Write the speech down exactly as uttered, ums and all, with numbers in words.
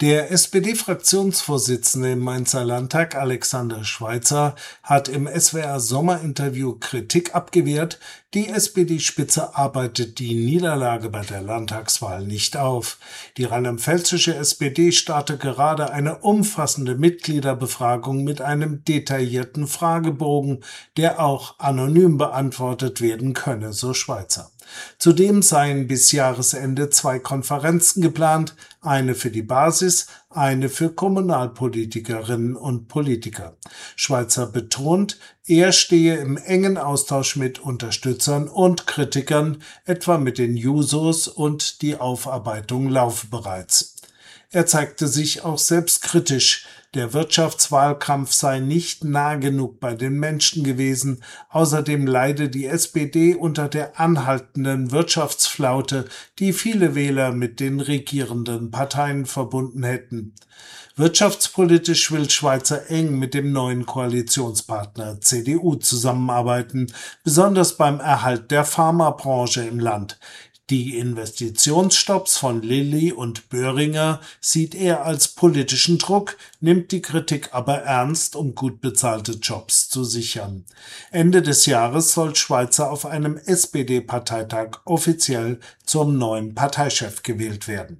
Der S P D-Fraktionsvorsitzende im Mainzer Landtag, Alexander Schweitzer, hat im S W R-Sommerinterview Kritik abgewehrt, die S P D-Spitze arbeitet die Niederlage bei der Landtagswahl nicht auf. Die rheinland-pfälzische S P D starte gerade eine umfassende Mitgliederbefragung mit einem detaillierten Fragebogen, der auch anonym beantwortet werden könne, so Schweitzer. Zudem seien bis Jahresende zwei Konferenzen geplant, eine für die Basis, eine für Kommunalpolitikerinnen und Politiker. Schweitzer betont, er stehe im engen Austausch mit Unterstützern und Kritikern, etwa mit den Jusos, und die Aufarbeitung laufe bereits. Er zeigte sich auch selbstkritisch. Der Wirtschaftswahlkampf sei nicht nah genug bei den Menschen gewesen. Außerdem leide die S P D unter der anhaltenden Wirtschaftsflaute, die viele Wähler mit den regierenden Parteien verbunden hätten. Wirtschaftspolitisch will Schweitzer eng mit dem neuen Koalitionspartner C D U zusammenarbeiten, besonders beim Erhalt der Pharmabranche im Land. Die Investitionsstopps von Lilly und Boehringer sieht er als politischen Druck, nimmt die Kritik aber ernst, um gut bezahlte Jobs zu sichern. Ende des Jahres soll Schweitzer auf einem S P D-Parteitag offiziell zum neuen Parteichef gewählt werden.